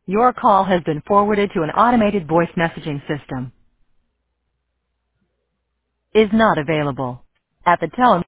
Your call has been forwarded to an automated voice messaging system. Is not available. At the tone,